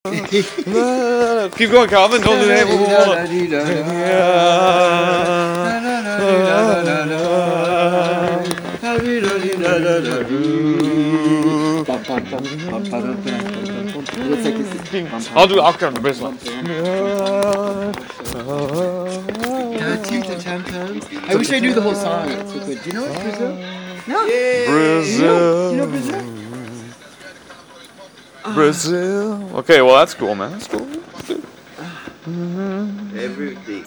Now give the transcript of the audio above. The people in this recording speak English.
Keep going, Calvin. Don't do that. I'll do octave on the bass line. I wish I knew the whole song. It's so good. Do you know what Brazil? No. Brazil. You know Brazil? Brazil. Okay, well that's cool, man. That's cool. Everything.